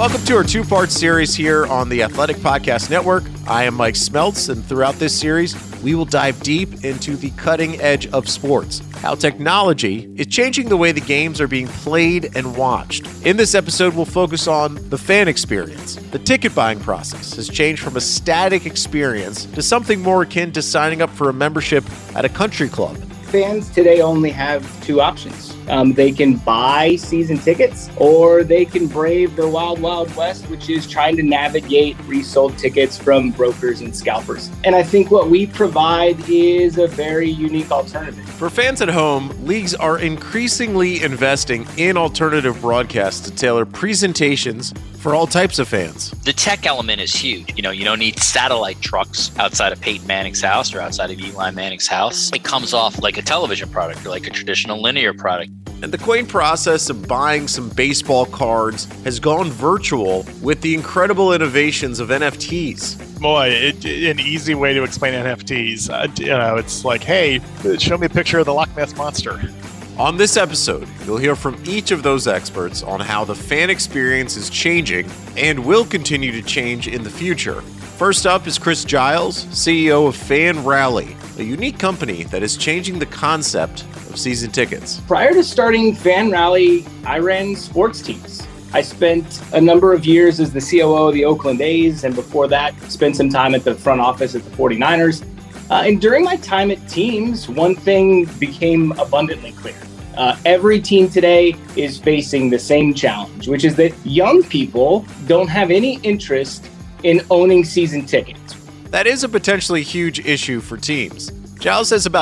Welcome to our two-part series here on the Athletic Podcast Network. I am Mike Smeltz, and throughout this series, we will dive deep into the cutting edge of sports, how technology is changing the way the games are being played and watched. In this episode, we'll focus on the fan experience. The ticket buying process has changed from a static experience to something more akin to signing up for a membership at a country club. Fans today only have two options. They can buy season tickets, or they can brave the wild, wild west, which is trying to navigate resold tickets from brokers and scalpers. And I think what we provide is a very unique alternative. For fans at home, leagues are increasingly investing in alternative broadcasts to tailor presentations for all types of fans. The tech element is huge. You don't need satellite trucks outside of Peyton Manning's house or outside of Eli Manning's house. It comes off like a television product or like a traditional linear product. And the quaint process of buying some baseball cards has gone virtual with the incredible innovations of NFTs. Boy, an easy way to explain NFTs. It's like, hey, show me a picture of the Loch Ness Monster. On this episode, you'll hear from each of those experts on how the fan experience is changing and will continue to change in the future. First up is Chris Giles, CEO of Fan Rally, a unique company that is changing the concept of season tickets. Prior to starting Fan Rally, I ran sports teams. I spent a number of years as the COO of the Oakland A's, and before that, spent some time at the front office at the 49ers. And during my time at teams, one thing became abundantly clear. Every team today is facing the same challenge, which is that young people don't have any interest in owning season tickets. That is a potentially huge issue for teams. Giles says about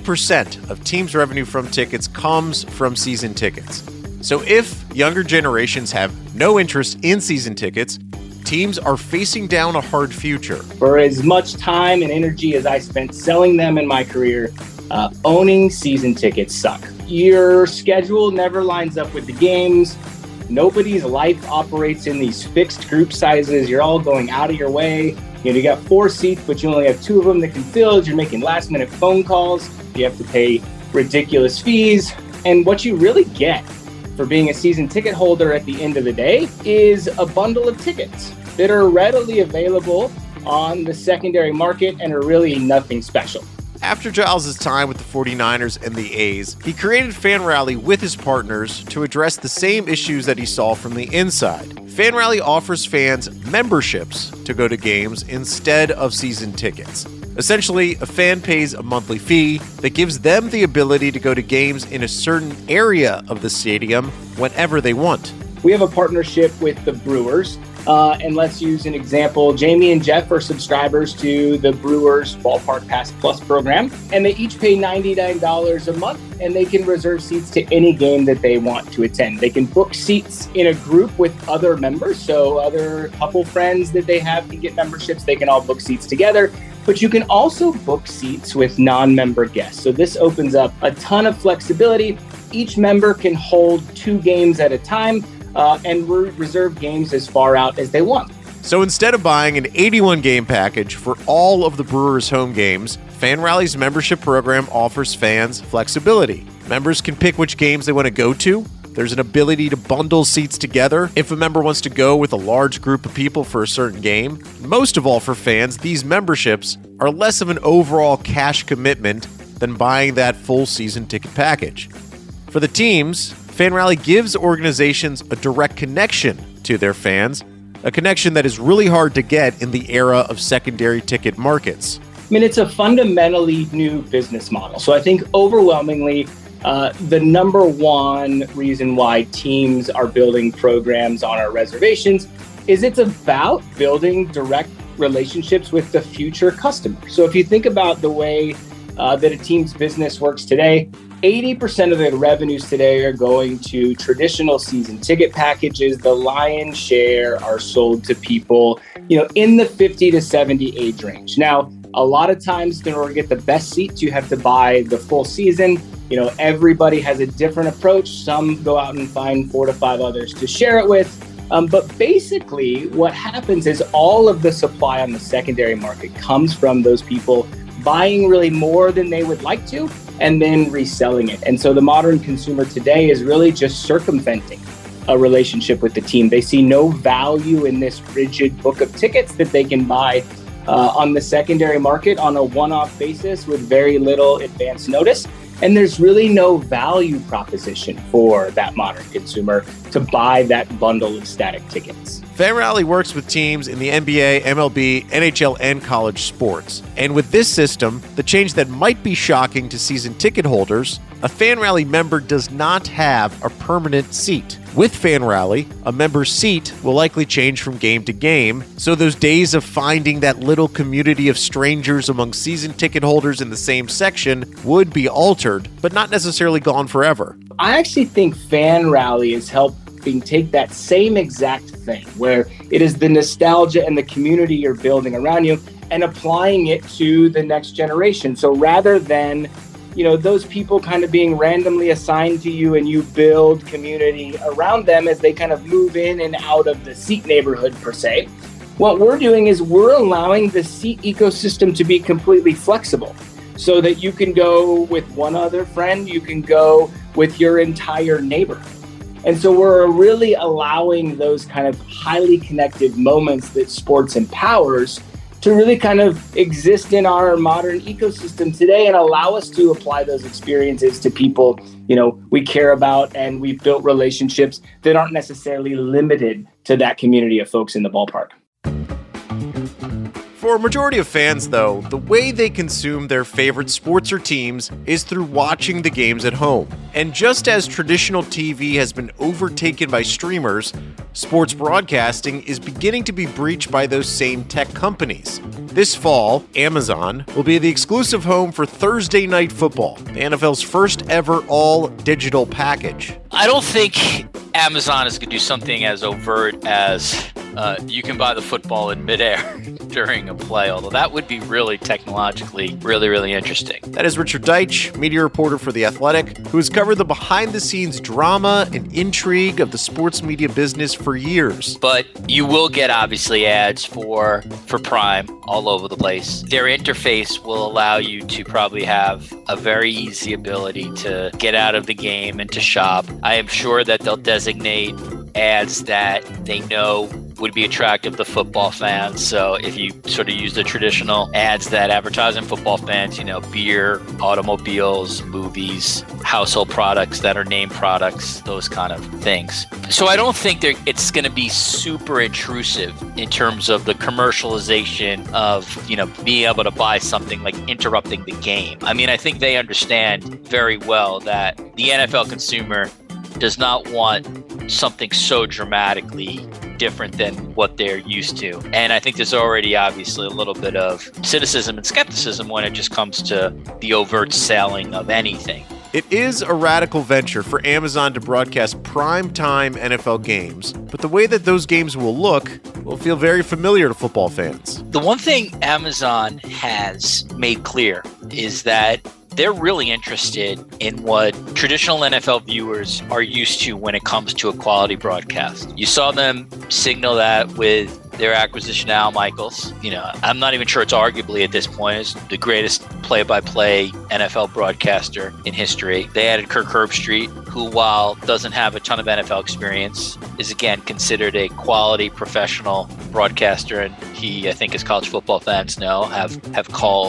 80% of teams' revenue from tickets comes from season tickets. So if younger generations have no interest in season tickets, teams are facing down a hard future. For as much time and energy as I spent selling them in my career, owning season tickets suck. Your schedule never lines up with the games. Nobody's life operates in these fixed group sizes. You're all going out of your way. You got 4 seats, but you only have 2 of them that can fill. You're making last minute phone calls. You have to pay ridiculous fees. And what you really get for being a season ticket holder at the end of the day is a bundle of tickets that are readily available on the secondary market and are really nothing special. After Giles' time with the 49ers and the A's, he created Fan Rally with his partners to address the same issues that he saw from the inside. Fan Rally offers fans memberships to go to games instead of season tickets. Essentially, a fan pays a monthly fee that gives them the ability to go to games in a certain area of the stadium whenever they want. We have a partnership with the Brewers. And let's use an example. Jamie and Jeff are subscribers to the Brewers Ballpark Pass Plus program, and they each pay $99 a month, and they can reserve seats to any game that they want to attend. They can book seats in a group with other members, so other couple friends that they have can get memberships. They can all book seats together, but you can also book seats with non-member guests. So this opens up a ton of flexibility. Each member can hold 2 games at a time, and reserve games as far out as they want. So instead of buying an 81-game package for all of the Brewers' home games, Fan Rally's membership program offers fans flexibility. Members can pick which games they want to go to. There's an ability to bundle seats together if a member wants to go with a large group of people for a certain game. Most of all for fans, these memberships are less of an overall cash commitment than buying that full season ticket package. For the teams, Fan Rally gives organizations a direct connection to their fans, a connection that is really hard to get in the era of secondary ticket markets. I mean, it's a fundamentally new business model. So I think overwhelmingly, the number one reason why teams are building programs on our reservations is it's about building direct relationships with the future customer. So if you think about the way that a team's business works today, 80% of the revenues today are going to traditional season ticket packages. The lion's share are sold to people, in the 50 to 70 age range. Now, a lot of times in order to get the best seats, you have to buy the full season. Everybody has a different approach. Some go out and find 4 to 5 others to share it with. But basically what happens is all of the supply on the secondary market comes from those people buying really more than they would like to and then reselling it. And so the modern consumer today is really just circumventing a relationship with the team. They see no value in this rigid book of tickets that they can buy on the secondary market on a one-off basis with very little advance notice. And there's really no value proposition for that modern consumer to buy that bundle of static tickets. FanRally works with teams in the NBA, MLB, NHL, and college sports. And with this system, the change that might be shocking to season ticket holders, a FanRally member does not have a permanent seat. With FanRally, a member's seat will likely change from game to game, so those days of finding that little community of strangers among season ticket holders in the same section would be altered, but not necessarily gone forever. I actually think FanRally is helping take that same exact thing, where it is the nostalgia and the community you're building around you, and applying it to the next generation. So rather than those people kind of being randomly assigned to you and you build community around them as they kind of move in and out of the seat neighborhood per se, what we're doing is we're allowing the seat ecosystem to be completely flexible so that you can go with one other friend, you can go with your entire neighborhood. And so we're really allowing those kind of highly connected moments that sports empowers to really kind of exist in our modern ecosystem today and allow us to apply those experiences to people, we care about, and we've built relationships that aren't necessarily limited to that community of folks in the ballpark. For a majority of fans, though, the way they consume their favorite sports or teams is through watching the games at home. And just as traditional TV has been overtaken by streamers, sports broadcasting is beginning to be breached by those same tech companies. This fall, Amazon will be the exclusive home for Thursday Night Football, the NFL's first ever all-digital package. I don't think Amazon is going to do something as overt as you can buy the football in midair during a play, although that would be really technologically really interesting. That is Richard Deitsch, media reporter for The Athletic, who has covered the behind-the-scenes drama and intrigue of the sports media business for years. But you will get, obviously, ads for Prime all over the place. Their interface will allow you to probably have a very easy ability to get out of the game and to shop. I am sure that they'll designate ads that they know would be attractive to football fans. So if you sort of use the traditional ads that advertise in football fans, beer, automobiles, movies, household products that are name products, those kind of things. So I don't think it's going to be super intrusive in terms of the commercialization of, being able to buy something like interrupting the game. I mean, I think they understand very well that the NFL consumer does not want something so dramatically different than what they're used to. And I think there's already obviously a little bit of cynicism and skepticism when it just comes to the overt selling of anything. It is a radical venture for Amazon to broadcast primetime NFL games, but the way that those games will look will feel very familiar to football fans. The one thing Amazon has made clear is that they're really interested in what traditional NFL viewers are used to when it comes to a quality broadcast. You saw them signal that with their acquisition of Al Michaels. I'm not even sure it's arguably at this point is the greatest play-by-play NFL broadcaster in history. They added Kirk Herbstreit, who, while doesn't have a ton of NFL experience, is again considered a quality professional broadcaster, and he, I think, as college football fans know, has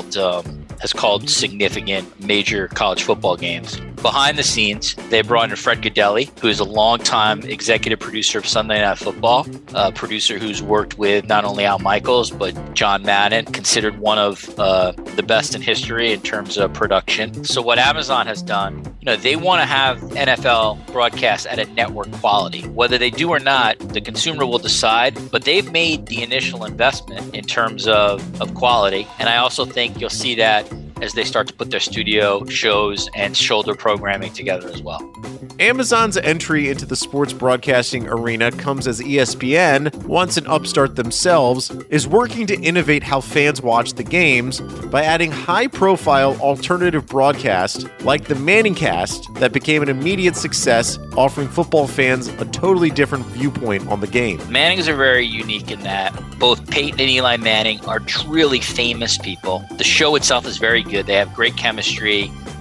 called significant major college football games. Behind the scenes, they brought in Fred Gaudelli, who is a longtime executive producer of Sunday Night Football, a producer who's worked with not only Al Michaels, but John Madden, considered one of the best in history in terms of production. So what Amazon has done, they want to have NFL broadcasts at a network quality. Whether they do or not, the consumer will decide, but they've made the initial investment in terms of quality. And I also think you'll see that as they start to put their studio shows and shoulder programming together as well. Amazon's entry into the sports broadcasting arena comes as ESPN, once an upstart themselves, is working to innovate how fans watch the games by adding high-profile alternative broadcasts like the Manningcast that became an immediate success, offering football fans a totally different viewpoint on the game. Mannings are very unique in that both Peyton and Eli Manning are truly famous people. The show itself is very good. They have great chemistry.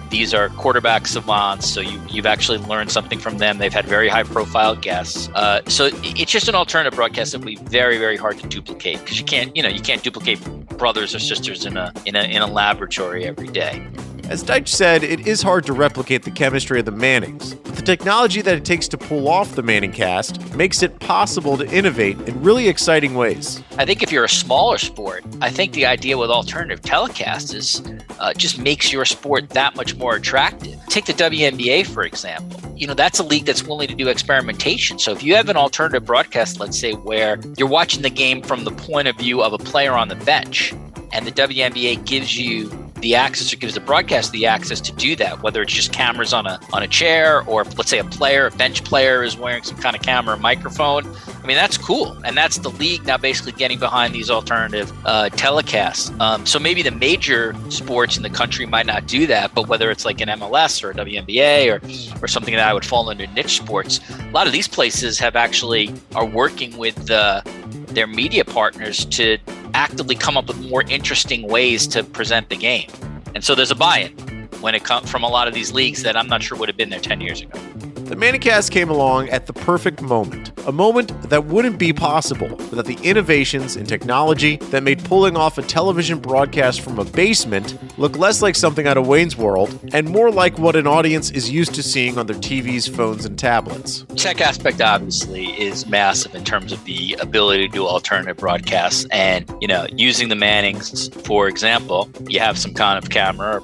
These are quarterback savants, so you've actually learned something from them. They've had very high-profile guests. So it's just an alternative broadcast that will be very, very hard to duplicate, because you can't duplicate brothers or sisters in a laboratory every day. As Deitch said, it is hard to replicate the chemistry of the Mannings, but the technology that it takes to pull off the Manningcast makes it possible to innovate in really exciting ways. I think if you're a smaller sport, I think the idea with alternative telecasts is just makes your sport that much more attractive. Take the WNBA, for example. That's a league that's willing to do experimentation. So if you have an alternative broadcast, let's say, where you're watching the game from the point of view of a player on the bench, and the WNBA gives you the access, or gives the broadcast the access to do that, whether it's just cameras on a chair, or let's say a bench player is wearing some kind of camera or microphone. I mean, that's cool. And that's the league now basically getting behind these alternative telecasts. So maybe the major sports in the country might not do that, but whether it's like an MLS or a WNBA or something that I would fall into niche sports, a lot of these places are working with their media partners to actively come up with more interesting ways to present the game. And so there's a buy-in when it comes from a lot of these leagues that I'm not sure would have been there 10 years ago. The Manningcast came along at the perfect moment, a moment that wouldn't be possible without the innovations in technology that made pulling off a television broadcast from a basement look less like something out of Wayne's World and more like what an audience is used to seeing on their TVs, phones, and tablets. Tech aspect obviously is massive in terms of the ability to do alternative broadcasts, and using the Mannings, for example, you have some kind of camera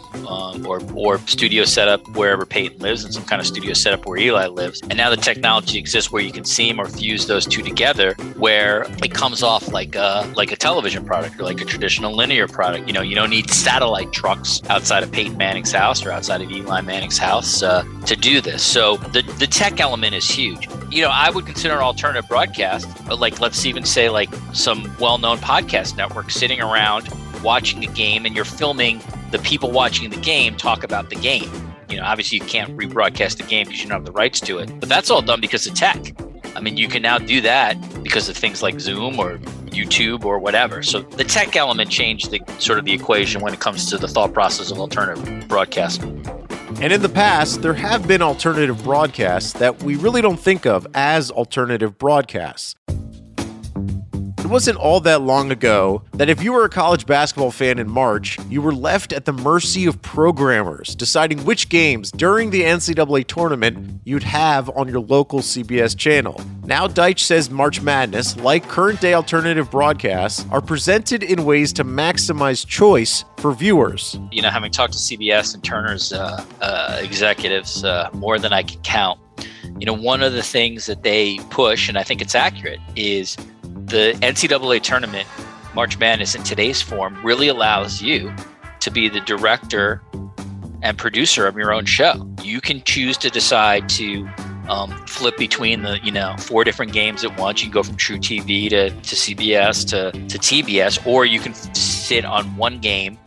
or studio setup wherever Peyton lives, and some kind of studio setup where Eli lives. And now the technology exists where you can seam or fuse those two together, where it comes off like a television product or like a traditional linear product. You don't need satellite trucks outside of Peyton Manning's house or outside of Eli Manning's house to do this. So the tech element is huge. I would consider an alternative broadcast, but let's even say some well-known podcast networks sitting around watching the game, and you're filming the people watching the game talk about the game. Obviously you can't rebroadcast the game because you don't have the rights to it, but that's all done because of tech. I mean, you can now do that because of things like Zoom or YouTube or whatever. So the tech element changed the equation when it comes to the thought process of alternative broadcasting. And in the past, there have been alternative broadcasts that we really don't think of as alternative broadcasts. It wasn't all that long ago that if you were a college basketball fan in March, you were left at the mercy of programmers deciding which games during the NCAA tournament you'd have on your local CBS channel. Now Deitch says March Madness, like current-day alternative broadcasts, are presented in ways to maximize choice for viewers. Having talked to CBS and Turner's executives more than I can count, one of the things that they push, and I think it's accurate, is the NCAA tournament, March Madness in today's form, really allows you to be the director and producer of your own show. You can choose to decide to flip between the 4 different games at once. You can go from True TV to CBS to TBS, or you can sit on one game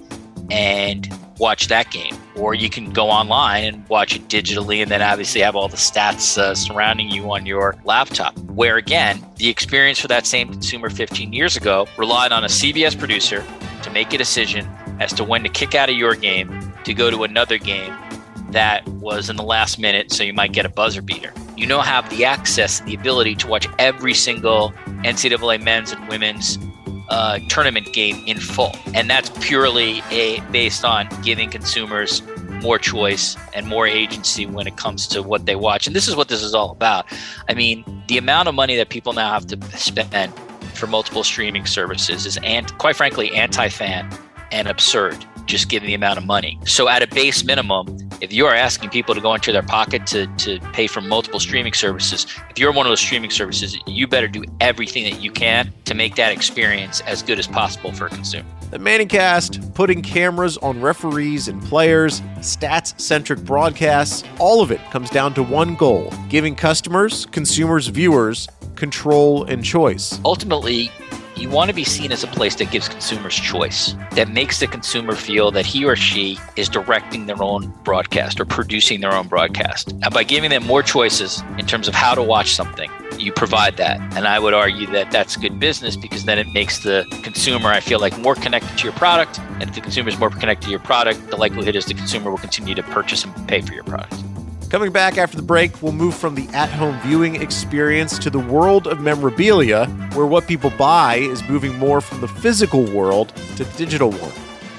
and watch that game, or you can go online and watch it digitally and then obviously have all the stats surrounding you on your laptop, where again, the experience for that same consumer 15 years ago relied on a CBS producer to make a decision as to when to kick out of your game to go to another game that was in the last minute, so you might get a buzzer beater. You now have the access and the ability to watch every single NCAA men's and women's tournament game in full. And that's purely based on giving consumers more choice and more agency when it comes to what they watch. And this is what this is all about. I mean, the amount of money that people now have to spend for multiple streaming services is, quite frankly, anti-fan and absurd, just given the amount of money. So at a base minimum, if you are asking people to go into their pocket to pay for multiple streaming services, if you're one of those streaming services, you better do everything that you can to make that experience as good as possible for a consumer. The Manningcast, putting cameras on referees and players, stats-centric broadcasts, all of it comes down to one goal: giving customers, consumers, viewers control and choice. Ultimately, you want to be seen as a place that gives consumers choice, that makes the consumer feel that he or she is directing their own broadcast or producing their own broadcast. And by giving them more choices in terms of how to watch something, you provide that. And I would argue that that's good business because then it makes the consumer, I feel like, more connected to your product. And if the consumer is more connected to your product, the likelihood is the consumer will continue to purchase and pay for your product. Coming back after the break, we'll move from the at-home viewing experience to the world of memorabilia, where what people buy is moving more from the physical world to the digital one.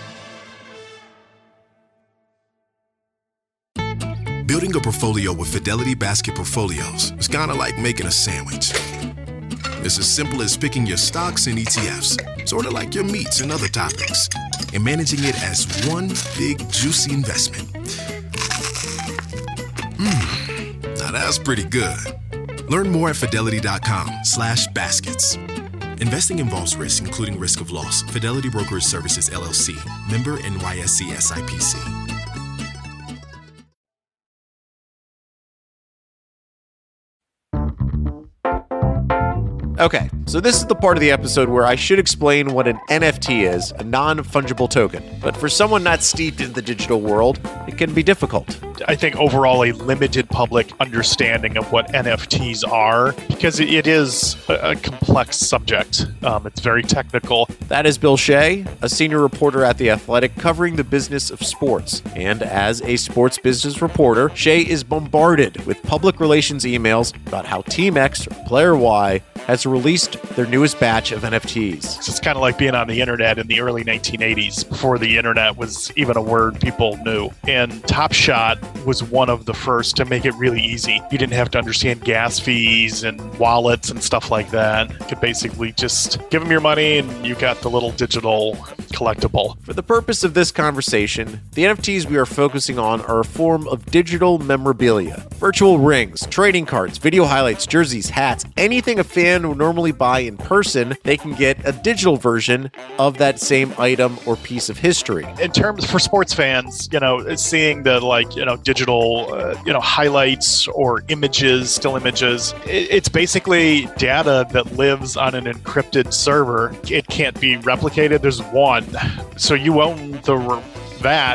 Building a portfolio with Fidelity Basket Portfolios is kind of like making a sandwich. It's as simple as picking your stocks and ETFs, sort of like your meats and other toppings, and managing it as one big, juicy investment. Now that's pretty good. Learn more at fidelity.com/baskets. Investing involves risk, including risk of loss. Fidelity Brokerage Services, LLC. Member NYSE SIPC. Okay, so this is the part of the episode where I should explain what an NFT is, a non-fungible token. But for someone not steeped in the digital world, it can be difficult. I think overall a limited public understanding of what NFTs are, because it is a complex subject. It's very technical. That is Bill Shea, a senior reporter at The Athletic covering the business of sports. And as a sports business reporter, Shea is bombarded with public relations emails about how Team X or Player Y has released their newest batch of NFTs. So it's kind of like being on the internet in the early 1980s, before the internet was even a word people knew. And Top Shot was one of the first to make it really easy. You didn't have to understand gas fees and wallets and stuff like that. You could basically just give them your money and you got the little digital collectible. For the purpose of this conversation, the NFTs we are focusing on are a form of digital memorabilia. Virtual rings, trading cards, video highlights, jerseys, hats, anything a fan would normally buy in person, they can get a digital version of that same item or piece of history. In terms for sports fans, seeing the digital, highlights or images, still images, it's basically data that lives on an encrypted server. It can't be replicated. There's one. So you own they're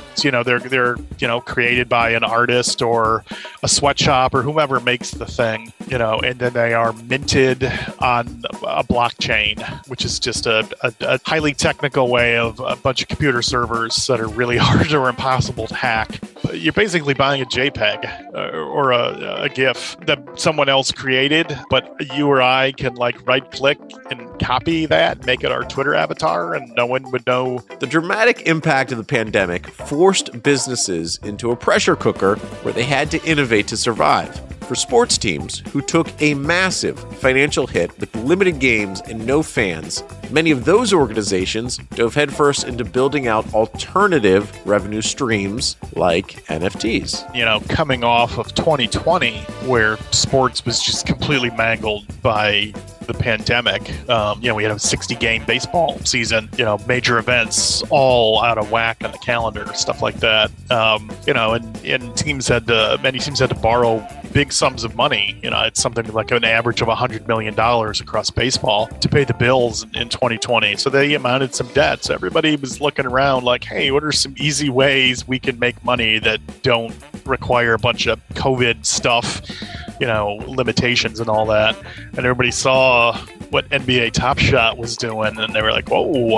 created by an artist or a sweatshop or whomever makes the thing, and then they are minted on a blockchain, which is just a highly technical way of a bunch of computer servers that are really hard or impossible to hack. You're basically buying a JPEG or a GIF that someone else created, but you or I can right click and copy that, make it our Twitter avatar, and no one would know. The dramatic impact of the pandemic forced businesses into a pressure cooker where they had to innovate to survive. For sports teams who took a massive financial hit with limited games and no fans, many of those organizations dove headfirst into building out alternative revenue streams like NFTs. Coming off of 2020, where sports was just completely mangled by the pandemic. We had a 60-game baseball season, major events all out of whack on the calendar, stuff like that. And many teams had to borrow big sums of money. It's something like an average of $100 million across baseball to pay the bills in 2020. So they amounted some debt. So everybody was looking around like, hey, what are some easy ways we can make money that don't require a bunch of COVID stuff, limitations and all that. And everybody saw what NBA Top Shot was doing, and they were like, whoa.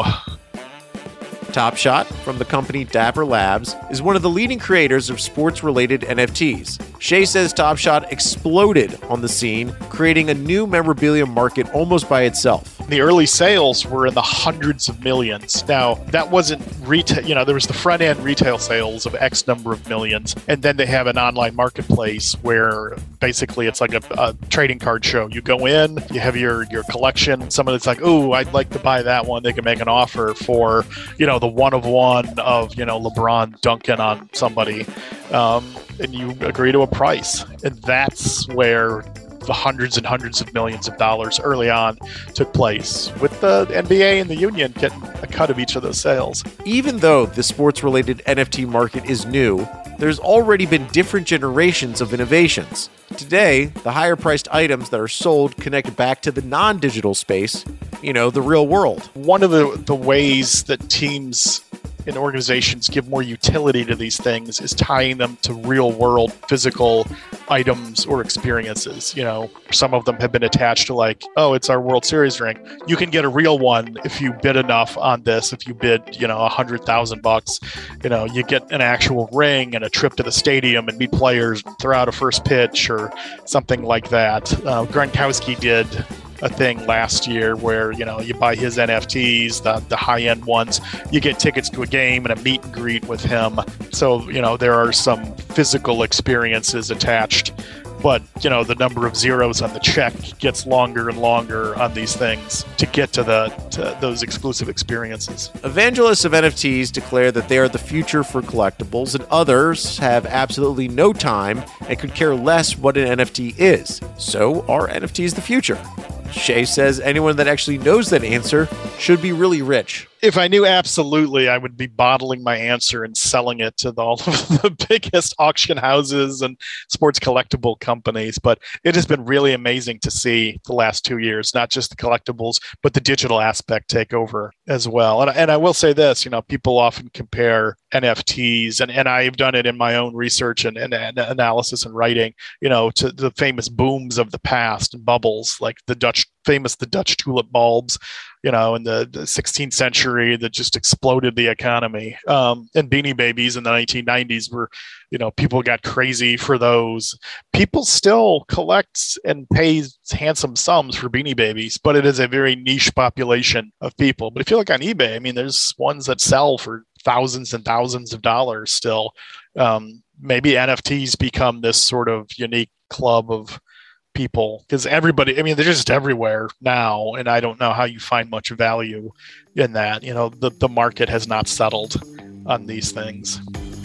Top Shot, from the company Dapper Labs, is one of the leading creators of sports-related NFTs. Shea says Top Shot exploded on the scene, creating a new memorabilia market almost by itself. The early sales were in the hundreds of millions. Now, that wasn't retail, there was the front-end retail sales of X number of millions, and then they have an online marketplace where basically it's like a trading card show. You go in, you have your collection, someone that's like, oh, I'd like to buy that one. They can make an offer for, the one of one of, LeBron dunking on somebody, and you agree to a price. And that's where the hundreds and hundreds of millions of dollars early on took place, with the NBA and the union getting a cut of each of those sales. Even though the sports-related NFT market is new, there's already been different generations of innovations. Today, the higher-priced items that are sold connect back to the non-digital space, the real world. One of the ways that teams and organizations give more utility to these things is tying them to real world physical items or experiences. Some of them have been attached to like, oh, it's our World Series ring. You can get a real one if you bid enough on this. If you bid, $100,000, you get an actual ring and a trip to the stadium and meet players, throw out a first pitch or something like that. Gronkowski did a thing last year where, you buy his NFTs, the high-end ones, you get tickets to a game and a meet and greet with him. So, there are some physical experiences attached, but, the number of zeros on the check gets longer and longer on these things to get to those exclusive experiences. Evangelists of NFTs declare that they are the future for collectibles, and others have absolutely no time and could care less what an NFT is. So, are NFTs the future? Shay says anyone that actually knows that answer should be really rich. If I knew absolutely, I would be bottling my answer and selling it to all of the biggest auction houses and sports collectible companies. But it has been really amazing to see the last 2 years, not just the collectibles, but the digital aspect take over as well. And I will say this, people often compare NFTs, and I've done it in my own research and analysis and writing, to the famous booms of the past and bubbles, like the Dutch tulip bulbs, in the 16th century that just exploded the economy. And Beanie Babies in the 1990s were, people got crazy for those. People still collect and pay handsome sums for Beanie Babies, but it is a very niche population of people. But if you look on eBay, there's ones that sell for thousands and thousands of dollars still. Maybe NFTs become this sort of unique club of people, because everybody, they're just everywhere now, and I don't know how you find much value in that. The market has not settled on these things.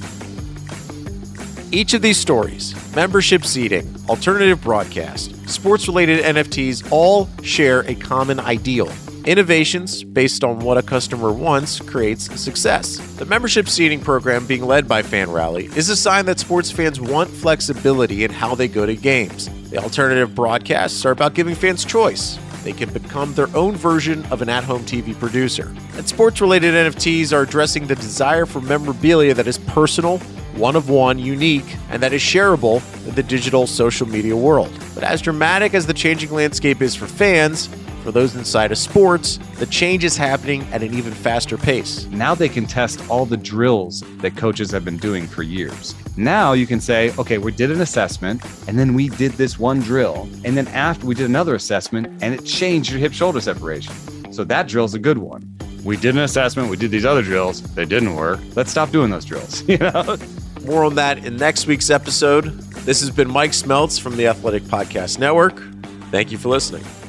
Each of these stories, membership seating, alternative broadcast, sports-related NFTs all share a common ideal. Innovations based on what a customer wants creates success. The membership seating program being led by FanRally is a sign that sports fans want flexibility in how they go to games. The alternative broadcasts are about giving fans choice. They can become their own version of an at-home TV producer. And sports-related NFTs are addressing the desire for memorabilia that is personal, one-of-one, unique, and that is shareable in the digital social media world. But as dramatic as the changing landscape is for fans, for those inside of sports, the change is happening at an even faster pace. Now they can test all the drills that coaches have been doing for years. Now you can say, okay, we did an assessment, and then we did this one drill, and then after we did another assessment, and it changed your hip-shoulder separation. So that drill's a good one. We did an assessment, we did these other drills, they didn't work. Let's stop doing those drills, More on that in next week's episode. This has been Mike Smeltz from the Athletic Podcast Network. Thank you for listening.